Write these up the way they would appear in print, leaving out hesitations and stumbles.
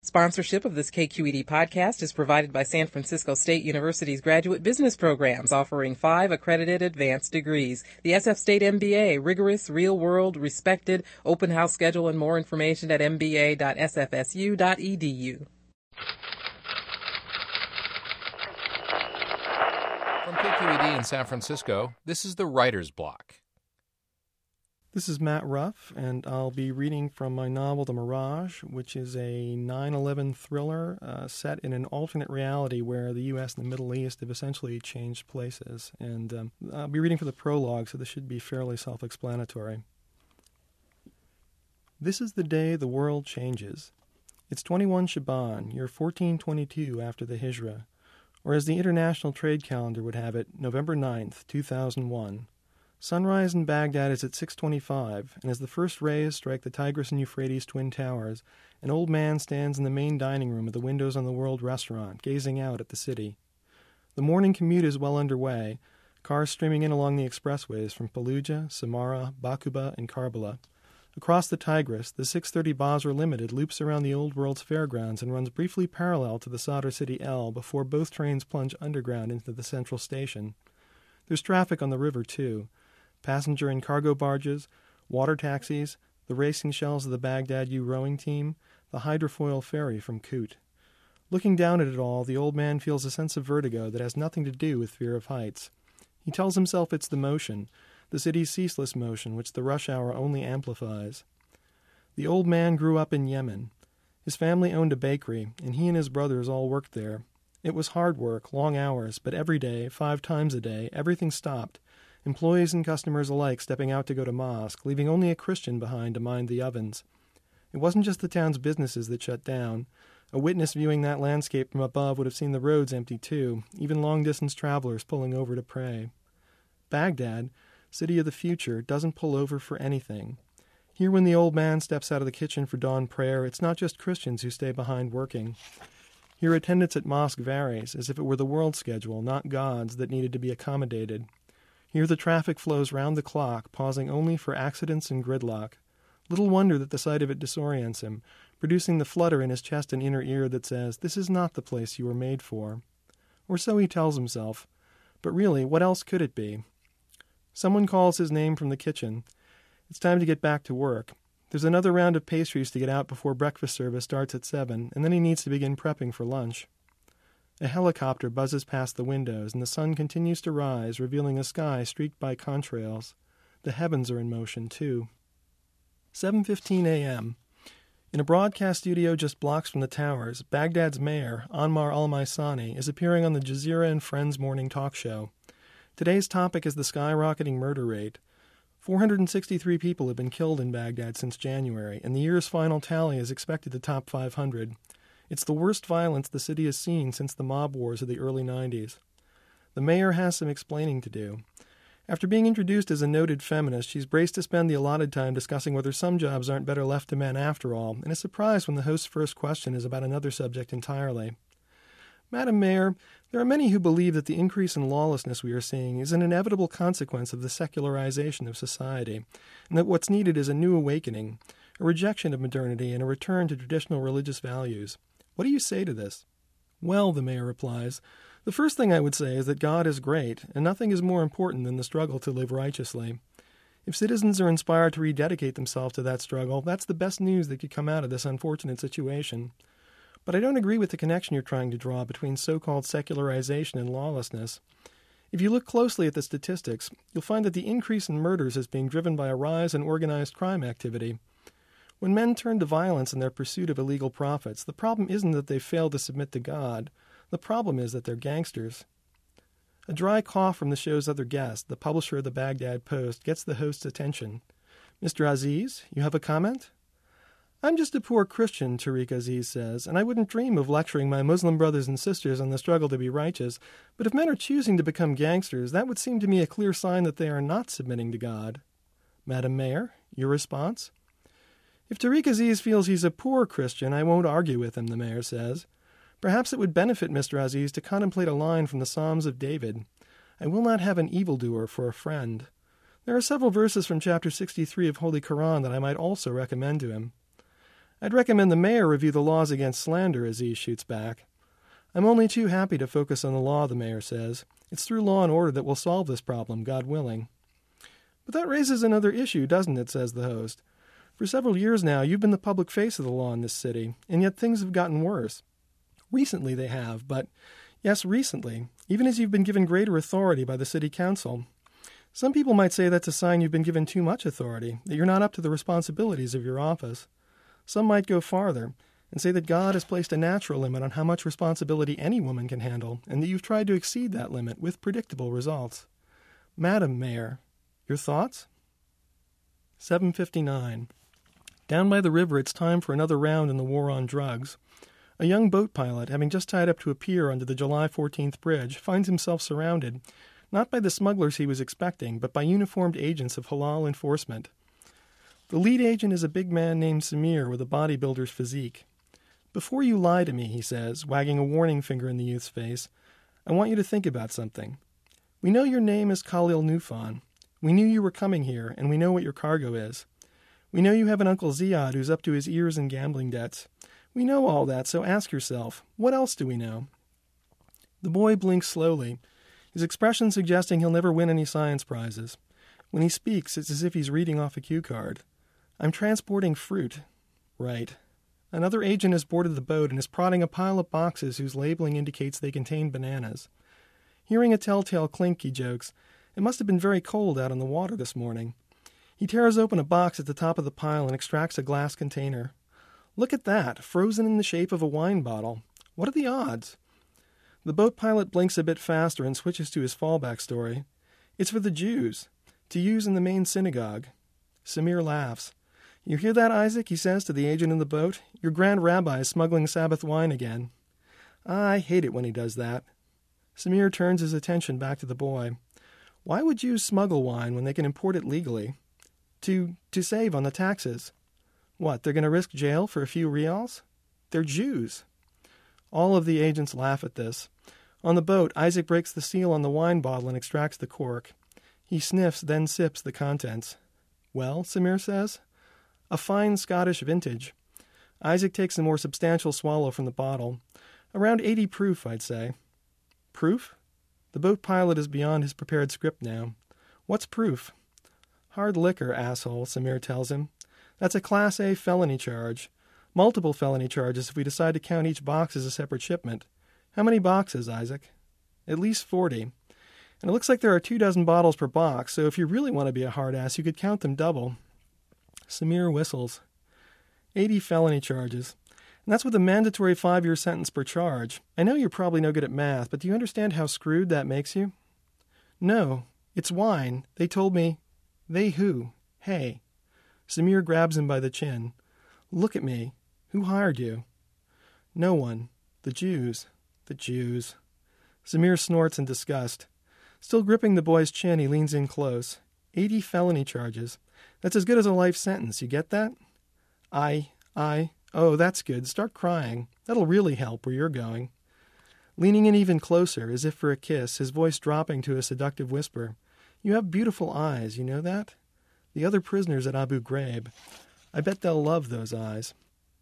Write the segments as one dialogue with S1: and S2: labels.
S1: Sponsorship of this KQED podcast is provided by San Francisco State University's graduate business programs, offering 5 accredited advanced degrees. The SF State MBA, rigorous, real-world, respected, open house schedule, and more information at mba.sfsu.edu.
S2: From KQED in San Francisco, this is the Writer's Block.
S3: This is Matt Ruff, and I'll be reading from my novel The Mirage, which is a 9/11 thriller set in an alternate reality where the U.S. and the Middle East have essentially changed places. And I'll be reading from the prologue, so this should be fairly self-explanatory. This is the day the world changes. It's 21 Shaban, year 1422 after the Hijra, or as the International Trade Calendar would have it, November 9th, 2001. Sunrise in Baghdad is at 6:25, and as the first rays strike the Tigris and Euphrates twin towers, an old man stands in the main dining room of the Windows on the World restaurant, gazing out at the city. The morning commute is well underway, cars streaming in along the expressways from Fallujah, Samarra, Bakuba, and Karbala. Across the Tigris, the 630 Basra Limited loops around the Old World's fairgrounds and runs briefly parallel to the Sadr City L before both trains plunge underground into the central station. There's traffic on the river, too. Passenger and cargo barges, water taxis, the racing shells of the Baghdad U rowing team, the hydrofoil ferry from Kut. Looking down at it all, the old man feels a sense of vertigo that has nothing to do with fear of heights. He tells himself it's the motion, the city's ceaseless motion, which the rush hour only amplifies. The old man grew up in Yemen. His family owned a bakery, and he and his brothers all worked there. It was hard work, long hours, but every day, 5 times a day, everything stopped. Employees and customers alike stepping out to go to mosque, leaving only a Christian behind to mind the ovens. It wasn't just the town's businesses that shut down. A witness viewing that landscape from above would have seen the roads empty too, even long-distance travelers pulling over to pray. Baghdad, city of the future, doesn't pull over for anything. Here when the old man steps out of the kitchen for dawn prayer, it's not just Christians who stay behind working. Here attendance at mosque varies, as if it were the world schedule, not God's, that needed to be accommodated. Here the traffic flows round the clock, pausing only for accidents and gridlock. Little wonder that the sight of it disorients him, producing the flutter in his chest and inner ear that says, "This is not the place you were made for." Or so he tells himself. But really, what else could it be? Someone calls his name from the kitchen. It's time to get back to work. There's another round of pastries to get out before breakfast service starts at 7, and then he needs to begin prepping for lunch. A helicopter buzzes past the windows, and the sun continues to rise, revealing a sky streaked by contrails. The heavens are in motion, too. 7:15 a.m. In a broadcast studio just blocks from the towers, Baghdad's mayor, Anmar al-Maisani, is appearing on the Jazeera and Friends morning talk show. Today's topic is the skyrocketing murder rate. 463 people have been killed in Baghdad since January, and the year's final tally is expected to top 500. It's the worst violence the city has seen since the mob wars of the early 90s. The mayor has some explaining to do. After being introduced as a noted feminist, she's braced to spend the allotted time discussing whether some jobs aren't better left to men after all, and is surprised when the host's first question is about another subject entirely. Madam Mayor, there are many who believe that the increase in lawlessness we are seeing is an inevitable consequence of the secularization of society, and that what's needed is a new awakening, a rejection of modernity, and a return to traditional religious values. What do you say to this? Well, the mayor replies, the first thing I would say is that God is great, and nothing is more important than the struggle to live righteously. If citizens are inspired to rededicate themselves to that struggle, that's the best news that could come out of this unfortunate situation. But I don't agree with the connection you're trying to draw between so-called secularization and lawlessness. If you look closely at the statistics, you'll find that the increase in murders is being driven by a rise in organized crime activity. When men turn to violence in their pursuit of illegal profits, the problem isn't that they fail to submit to God. The problem is that they're gangsters. A dry cough from the show's other guest, the publisher of the Baghdad Post, gets the host's attention. Mr. Aziz, you have a comment? I'm just a poor Christian, Tariq Aziz says, and I wouldn't dream of lecturing my Muslim brothers and sisters on the struggle to be righteous, but if men are choosing to become gangsters, that would seem to me a clear sign that they are not submitting to God. Madam Mayor, your response? If Tariq Aziz feels he's a poor Christian, I won't argue with him, the mayor says. Perhaps it would benefit Mr. Aziz to contemplate a line from the Psalms of David. I will not have an evildoer for a friend. There are several verses from chapter 63 of Holy Quran that I might also recommend to him. I'd recommend the mayor review the laws against slander, Aziz shoots back. I'm only too happy to focus on the law, the mayor says. It's through law and order that we'll solve this problem, God willing. But that raises another issue, doesn't it, says the host. For several years now, you've been the public face of the law in this city, and yet things have gotten worse. Recently they have, but, yes, recently, even as you've been given greater authority by the city council. Some people might say that's a sign you've been given too much authority, that you're not up to the responsibilities of your office. Some might go farther and say that God has placed a natural limit on how much responsibility any woman can handle, and that you've tried to exceed that limit with predictable results. Madam Mayor, your thoughts? 7:59. Down by the river, it's time for another round in the war on drugs. A young boat pilot, having just tied up to a pier under the July 14th bridge, finds himself surrounded, not by the smugglers he was expecting, but by uniformed agents of halal enforcement. The lead agent is a big man named Samir with a bodybuilder's physique. Before you lie to me, he says, wagging a warning finger in the youth's face, I want you to think about something. We know your name is Khalil Nufan. We knew you were coming here, and we know what your cargo is. We know you have an Uncle Ziad who's up to his ears in gambling debts. We know all that, so ask yourself, what else do we know? The boy blinks slowly, his expression suggesting he'll never win any science prizes. When he speaks, it's as if he's reading off a cue card. I'm transporting fruit. Right. Another agent has boarded the boat and is prodding a pile of boxes whose labeling indicates they contain bananas. Hearing a telltale clink, he jokes, it must have been very cold out on the water this morning. He tears open a box at the top of the pile and extracts a glass container. Look at that, frozen in the shape of a wine bottle. What are the odds? The boat pilot blinks a bit faster and switches to his fallback story. It's for the Jews, to use in the main synagogue. Samir laughs. You hear that, Isaac? He says to the agent in the boat. Your grand rabbi is smuggling Sabbath wine again. I hate it when he does that. Samir turns his attention back to the boy. Why would Jews smuggle wine when they can import it legally? To save on the taxes. What, they're going to risk jail for a few rials? They're Jews. All of the agents laugh at this. On the boat, Isaac breaks the seal on the wine bottle and extracts the cork. He sniffs, then sips the contents. Well, Samir says. A fine Scottish vintage. Isaac takes a more substantial swallow from the bottle. Around 80 proof, I'd say. Proof? The boat pilot is beyond his prepared script now. What's proof? Hard liquor, asshole, Samir tells him. That's a Class A felony charge. Multiple felony charges if we decide to count each box as a separate shipment. How many boxes, Isaac? At least 40. And it looks like there are 24 bottles per box, so if you really want to be a hard-ass, you could count them double. Samir whistles. 80 felony charges. And that's with a mandatory 5-year sentence per charge. I know you're probably no good at math, but do you understand how screwed that makes you? No. It's wine. They told me. They who? Hey. Samir grabs him by the chin. Look at me. Who hired you? No one. The Jews. The Jews. Samir snorts in disgust. Still gripping the boy's chin, he leans in close. 80 felony charges. That's as good as a life sentence. You get that? Oh, that's good. Start crying. That'll really help where you're going. Leaning in even closer, as if for a kiss, his voice dropping to a seductive whisper. You have beautiful eyes, you know that? The other prisoners at Abu Ghraib. I bet they'll love those eyes.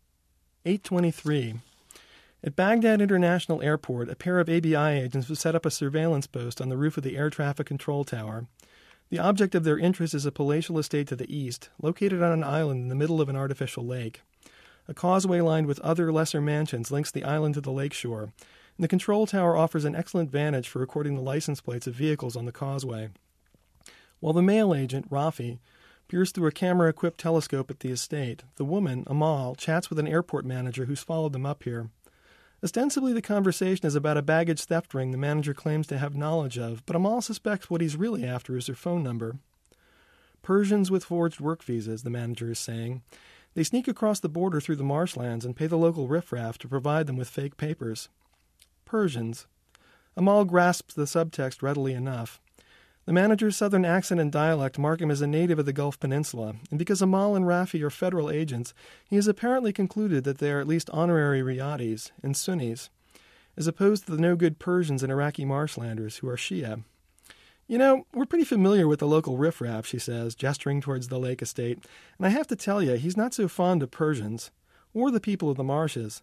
S3: 8:23. At Baghdad International Airport, a pair of ABI agents have set up a surveillance post on the roof of the air traffic control tower. The object of their interest is a palatial estate to the east, located on an island in the middle of an artificial lake. A causeway lined with other lesser mansions links the island to the lakeshore, and the control tower offers an excellent vantage for recording the license plates of vehicles on the causeway. While the male agent, Rafi, peers through a camera-equipped telescope at the estate, the woman, Amal, chats with an airport manager who's followed them up here. Ostensibly, the conversation is about a baggage theft ring the manager claims to have knowledge of, but Amal suspects what he's really after is her phone number. Persians with forged work visas, the manager is saying. They sneak across the border through the marshlands and pay the local riffraff to provide them with fake papers. Persians. Amal grasps the subtext readily enough. The manager's southern accent and dialect mark him as a native of the Gulf Peninsula, and because Amal and Rafi are federal agents, he has apparently concluded that they are at least honorary Riyadis and Sunnis, as opposed to the no-good Persians and Iraqi marshlanders who are Shia. You know, we're pretty familiar with the local riffraff, she says, gesturing towards the lake estate, and I have to tell you, he's not so fond of Persians. Or the people of the marshes.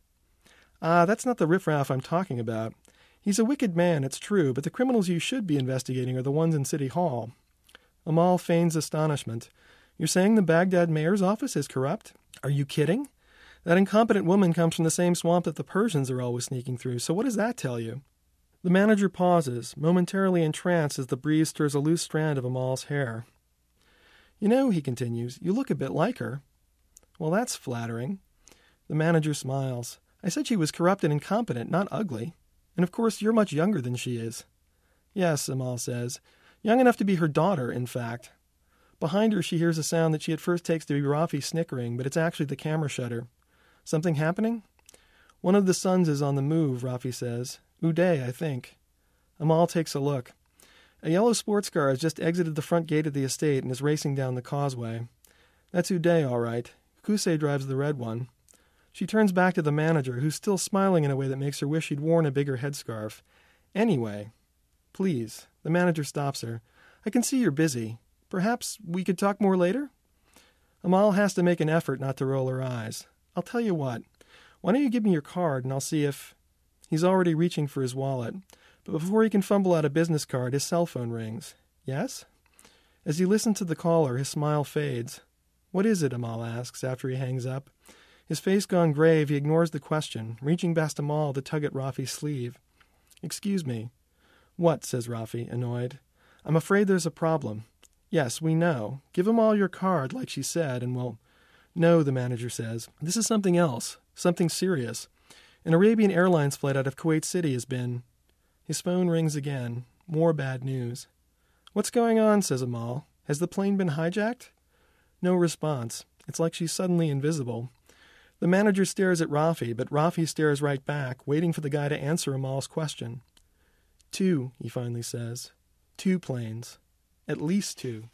S3: Ah, that's not the riffraff I'm talking about. He's a wicked man, it's true, but the criminals you should be investigating are the ones in City Hall. Amal feigns astonishment. You're saying the Baghdad mayor's office is corrupt? Are you kidding? That incompetent woman comes from the same swamp that the Persians are always sneaking through, so what does that tell you? The manager pauses, momentarily entranced as the breeze stirs a loose strand of Amal's hair. You know, he continues, you look a bit like her. Well, that's flattering. The manager smiles. I said she was corrupt and incompetent, not ugly. And of course, you're much younger than she is. Yes, Amal says. Young enough to be her daughter, in fact. Behind her, she hears a sound that she at first takes to be Rafi snickering, but it's actually the camera shutter. Something happening? One of the sons is on the move, Rafi says. Uday, I think. Amal takes a look. A yellow sports car has just exited the front gate of the estate and is racing down the causeway. That's Uday, all right. Kusei drives the red one. She turns back to the manager, who's still smiling in a way that makes her wish she'd worn a bigger headscarf. Anyway, please. The manager stops her. I can see you're busy. Perhaps we could talk more later? Amal has to make an effort not to roll her eyes. I'll tell you what. Why don't you give me your card and I'll see if... He's already reaching for his wallet. But before he can fumble out a business card, his cell phone rings. Yes? As he listens to the caller, his smile fades. What is it? Amal asks after he hangs up. His face gone grave, he ignores the question, reaching past Amal to tug at Rafi's sleeve. Excuse me. What? Says Rafi, annoyed. I'm afraid there's a problem. Yes, we know. Give Amal your card, like she said, and we'll... No, the manager says. This is something else. Something serious. An Arabian Airlines flight out of Kuwait City has been... His phone rings again. More bad news. What's going on? Says Amal. Has the plane been hijacked? No response. It's like she's suddenly invisible. The manager stares at Rafi, but Rafi stares right back, waiting for the guy to answer Amal's question. 2, he finally says. 2 planes. At least 2.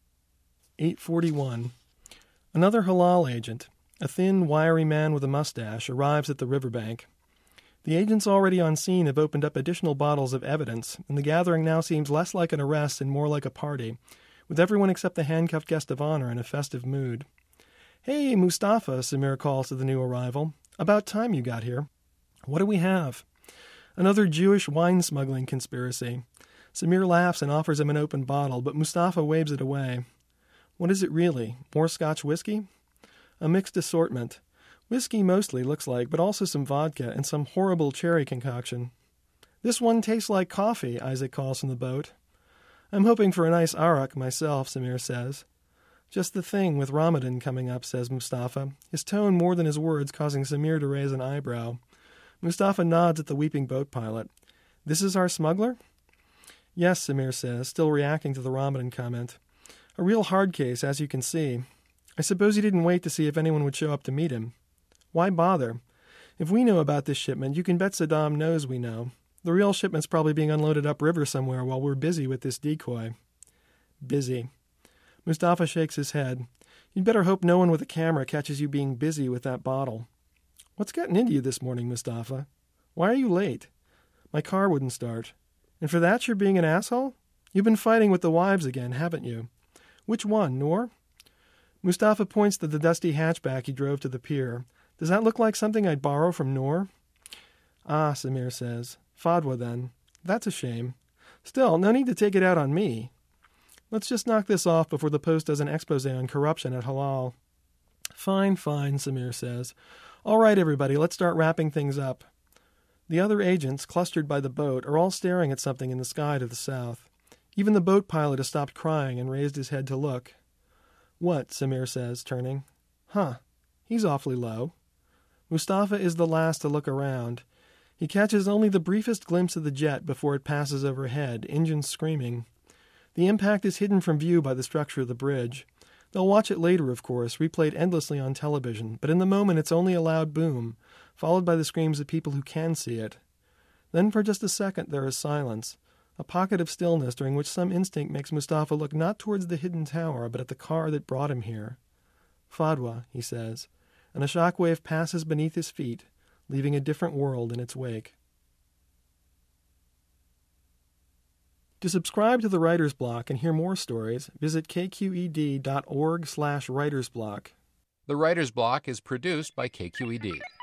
S3: 8:41. Another halal agent, a thin, wiry man with a mustache, arrives at the riverbank. The agents already on scene have opened up additional bottles of evidence, and the gathering now seems less like an arrest and more like a party, with everyone except the handcuffed guest of honor in a festive mood. Hey, Mustafa, Samir calls to the new arrival. About time you got here. What do we have? Another Jewish wine smuggling conspiracy. Samir laughs and offers him an open bottle, but Mustafa waves it away. What is it really? More Scotch whiskey? A mixed assortment. Whiskey mostly, looks like, but also some vodka and some horrible cherry concoction. This one tastes like coffee, Isaac calls from the boat. I'm hoping for a nice arak myself, Samir says. Just the thing with Ramadan coming up, says Mustafa, his tone more than his words causing Samir to raise an eyebrow. Mustafa nods at the weeping boat pilot. This is our smuggler? Yes, Samir says, still reacting to the Ramadan comment. A real hard case, as you can see. I suppose he didn't wait to see if anyone would show up to meet him. Why bother? If we know about this shipment, you can bet Saddam knows we know. The real shipment's probably being unloaded upriver somewhere while we're busy with this decoy. Busy. Mustafa shakes his head. You'd better hope no one with a camera catches you being busy with that bottle. What's gotten into you this morning, Mustafa? Why are you late? My car wouldn't start. And for that you're being an asshole? You've been fighting with the wives again, haven't you? Which one, Noor? Mustafa points to the dusty hatchback he drove to the pier. Does that look like something I'd borrow from Noor? Ah, Samir says. Fadwa, then. That's a shame. Still, no need to take it out on me. Let's just knock this off before the Post does an expose on corruption at Halal. Fine, Samir says. All right, everybody, let's start wrapping things up. The other agents, clustered by the boat, are all staring at something in the sky to the south. Even the boat pilot has stopped crying and raised his head to look. What? Samir says, turning. Huh. He's awfully low. Mustafa is the last to look around. He catches only the briefest glimpse of the jet before it passes overhead, engines screaming. The impact is hidden from view by the structure of the bridge. They'll watch it later, of course, replayed endlessly on television, but in the moment it's only a loud boom, followed by the screams of people who can see it. Then for just a second there is silence, a pocket of stillness during which some instinct makes Mustafa look not towards the hidden tower, but at the car that brought him here. Fadwa, he says, and a shockwave passes beneath his feet, leaving a different world in its wake. To subscribe to the Writer's Block and hear more stories, visit kqed.org/writersblock.
S2: The Writer's Block is produced by KQED.